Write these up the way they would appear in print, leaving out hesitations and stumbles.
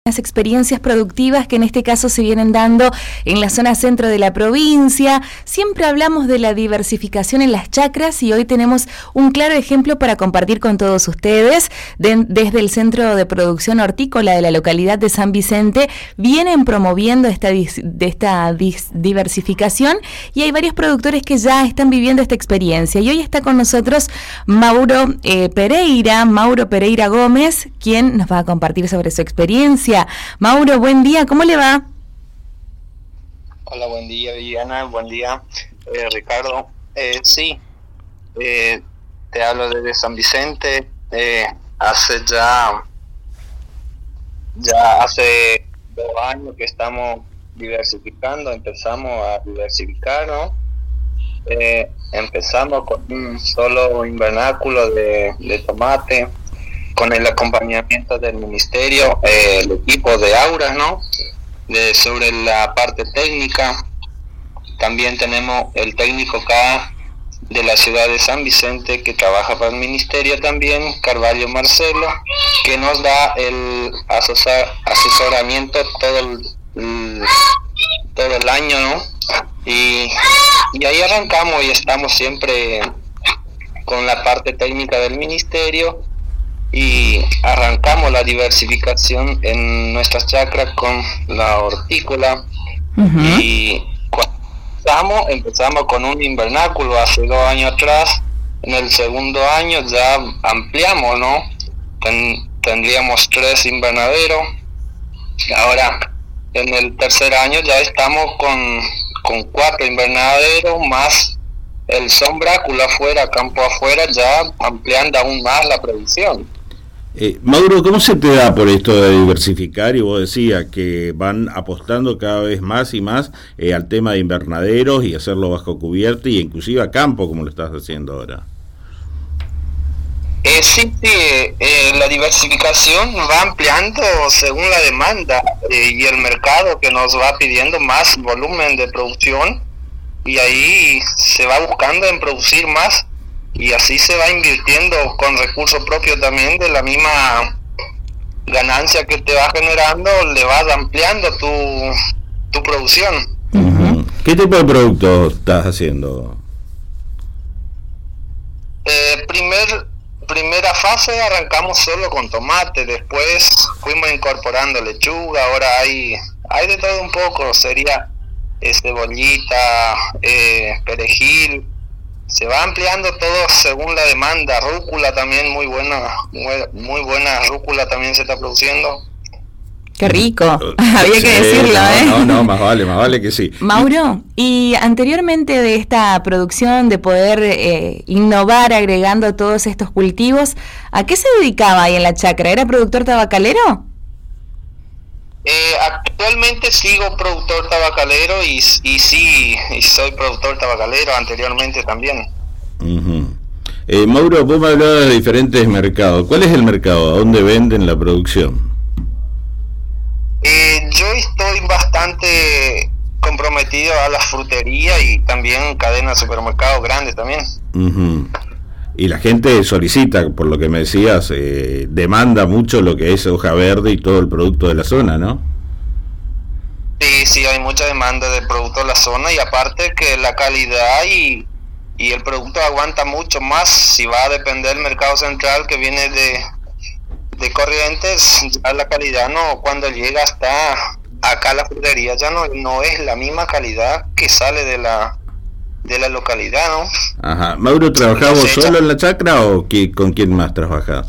Las experiencias productivas que en este caso se vienen dando en la zona centro de la provincia. Siempre hablamos de la diversificación en las chacras y hoy tenemos un claro ejemplo para compartir con todos ustedes. Desde el Centro de Producción Hortícola de la localidad de San Vicente vienen promoviendo esta diversificación y hay varios productores que ya están viviendo esta experiencia. Y hoy está con nosotros Mauro Pereira Gómez, quien nos va a compartir sobre su experiencia. Mauro, buen día, ¿cómo le va? Hola, buen día, Viviana, buen día, Ricardo. Sí, te hablo desde San Vicente. Hace ya hace 2 años que estamos diversificando, empezamos a diversificar, ¿no? Empezamos con un solo invernáculo de tomate, con el acompañamiento del ministerio, el equipo de Auras, ¿no? Sobre la parte técnica. También tenemos el técnico acá de la ciudad de San Vicente que trabaja para el ministerio también, Carvalho Marcelo, que nos da el asesoramiento todo el año, ¿no? Y ahí arrancamos y estamos siempre con la parte técnica del ministerio. Y arrancamos la diversificación en nuestras chacras con la hortícola. Uh-huh. Y cuando empezamos con un invernáculo hace 2 años atrás. En el segundo año ya ampliamos, ¿no? Tendríamos 3 invernaderos. Ahora en el tercer año ya estamos con 4 invernaderos más el sombráculo afuera, campo afuera, ya ampliando aún más la producción. Mauro, ¿cómo se te da por esto de diversificar? Y vos decías que van apostando cada vez más y más al tema de invernaderos y hacerlo bajo cubierta y inclusive a campo, como lo estás haciendo ahora. Sí, la diversificación va ampliando según la demanda y el mercado que nos va pidiendo más volumen de producción, y ahí se va buscando en producir más. Y así se va invirtiendo con recursos propios también, de la misma ganancia que te va generando, le vas ampliando tu producción. Uh-huh. ¿Qué tipo de producto estás haciendo? Primera fase arrancamos solo con tomate, después fuimos incorporando lechuga, ahora hay de todo un poco, sería cebollita, perejil. Se va ampliando todo según la demanda. Rúcula también muy buena rúcula también se está produciendo. Qué rico, había que decirlo, No, más vale que sí. Mauro, y anteriormente de esta producción, de poder innovar agregando todos estos cultivos, ¿a qué se dedicaba ahí en la chacra? ¿Era productor tabacalero? Actualmente sigo productor tabacalero y soy productor tabacalero anteriormente también. Uh-huh. Mauro, vos me hablabas de diferentes mercados. ¿Cuál es el mercado? ¿A dónde venden la producción? Yo estoy bastante comprometido a la frutería y también cadenas de supermercados grandes también. Uh-huh. Y la gente solicita, por lo que me decías, demanda mucho lo que es hoja verde y todo el producto de la zona, ¿no? Sí, hay mucha demanda de producto de la zona, y aparte que la calidad y el producto aguanta mucho más. Si va a depender del mercado central que viene de Corrientes, ya la calidad no, cuando llega hasta acá la frutería ya no es la misma calidad que sale de la localidad, ¿no? Ajá. Mauro, ¿trabajás vos solo en la chacra o con quién más trabajás?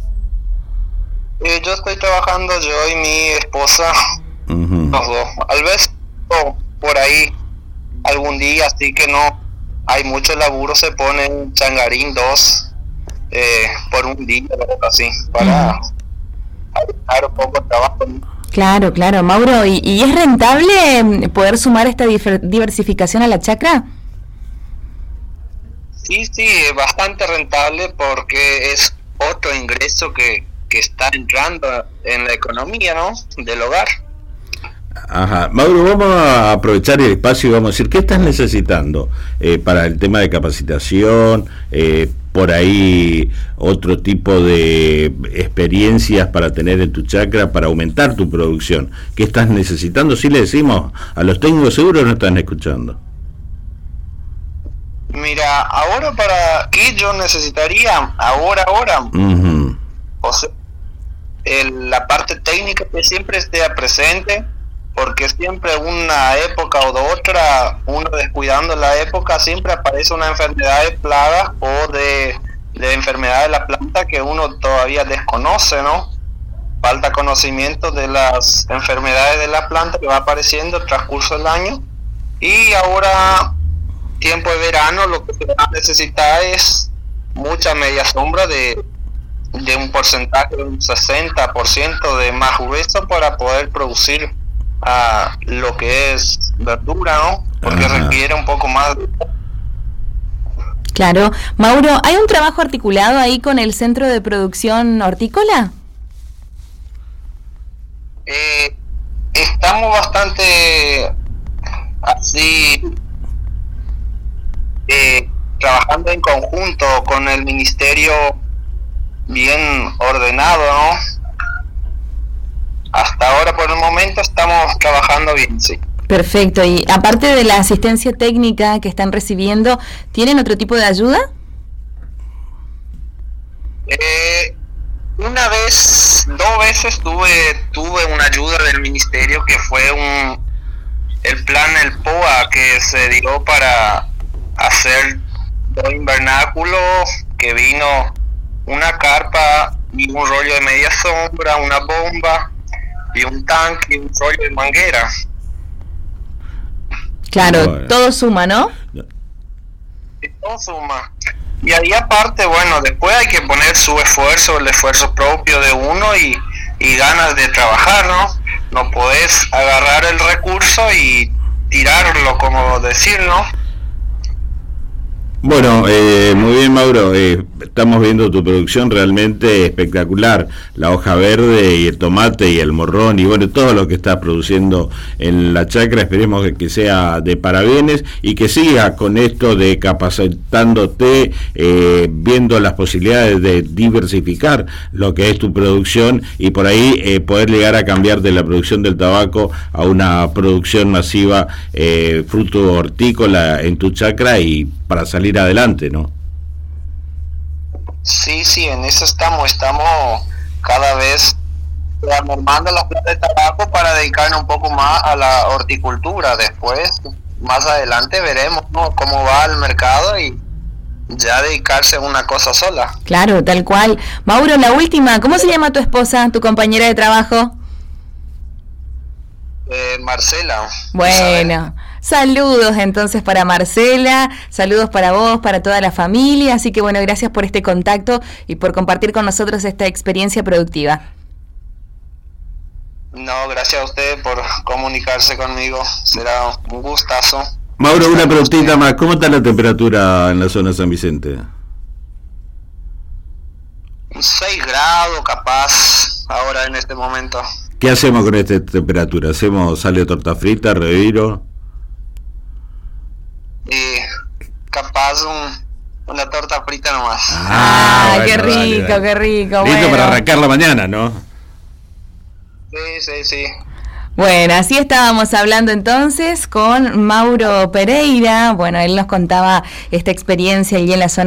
Yo estoy trabajando, yo y mi esposa, uh-huh. Los dos. Al vez por ahí algún día, así que no hay mucho laburo, se pone un changarín 2 por un día, así, para ayudar un poco el trabajo. Claro, Mauro, ¿y es rentable poder sumar esta diversificación a la chacra? Sí, es bastante rentable porque es otro ingreso que está entrando en la economía, ¿no?, del hogar. Ajá. Mauro, vamos a aprovechar el espacio y vamos a decir, ¿qué estás necesitando para el tema de capacitación, por ahí otro tipo de experiencias para tener en tu chacra, para aumentar tu producción? ¿Qué estás necesitando? Si le decimos a los técnicos, seguro no están escuchando. Mira, ahora para qué yo necesitaría, ahora, Uh-huh. o sea, la parte técnica que siempre esté presente, porque siempre una época o de otra, uno descuidando la época, siempre aparece una enfermedad de plaga o de enfermedad de la planta que uno todavía desconoce, ¿no? Falta conocimiento de las enfermedades de la planta que va apareciendo al transcurso del año. Y ahora, tiempo de verano, lo que se va a necesitar es mucha media sombra de un porcentaje de un 60% de más grueso para poder producir lo que es verdura, ¿no? Porque requiere un poco más. Claro. Mauro, ¿hay un trabajo articulado ahí con el Centro de Producción Hortícola? Estamos bastante así trabajando en conjunto con el ministerio, bien ordenado, ¿no? Hasta ahora, por el momento, estamos trabajando bien, sí. Perfecto. Y aparte de la asistencia técnica que están recibiendo, ¿tienen otro tipo de ayuda? Una vez, 2 veces tuve una ayuda del ministerio que fue el plan, el POA, que se dio para hacer 2 invernáculos, que vino una carpa y un rollo de media sombra, una bomba y un tanque y un rollo de manguera. Claro, bueno. Todo suma, ¿no? Todo suma. Y ahí aparte, bueno, después hay que poner su esfuerzo, el esfuerzo propio de uno y ganas de trabajar, ¿no? No podés agarrar el recurso y tirarlo, como decir, ¿no? Bueno, muy bien, Mauro, estamos viendo tu producción realmente espectacular, la hoja verde y el tomate y el morrón y bueno, todo lo que estás produciendo en la chacra. Esperemos que sea de parabienes y que sigas con esto de capacitándote, viendo las posibilidades de diversificar lo que es tu producción y por ahí poder llegar a cambiar de la producción del tabaco a una producción masiva fruto hortícola en tu chacra y para salir adelante, ¿no? Sí, en eso estamos cada vez mermando las plantas de tabaco para dedicarnos un poco más a la horticultura. Después, más adelante veremos, ¿no?, cómo va el mercado y ya dedicarse a una cosa sola. Claro, tal cual. Mauro, la última, ¿cómo se llama tu esposa, tu compañera de trabajo? Marcela. Bueno, saludos entonces para Marcela, saludos para vos, para toda la familia, así que bueno, gracias por este contacto y por compartir con nosotros esta experiencia productiva. No, gracias a usted por comunicarse conmigo, será un gustazo. Mauro, una preguntita más, ¿cómo está la temperatura en la zona de San Vicente? 6 grados capaz, ahora en este momento. ¿Qué hacemos con esta temperatura? ¿Sale torta frita, reviro? Capaz una torta frita nomás. Bueno, qué rico, dale. Qué rico. Listo, bueno, para arrancar la mañana, ¿no? Sí. Bueno, así estábamos hablando entonces con Mauro Pereira. Bueno, él nos contaba esta experiencia allí en la zona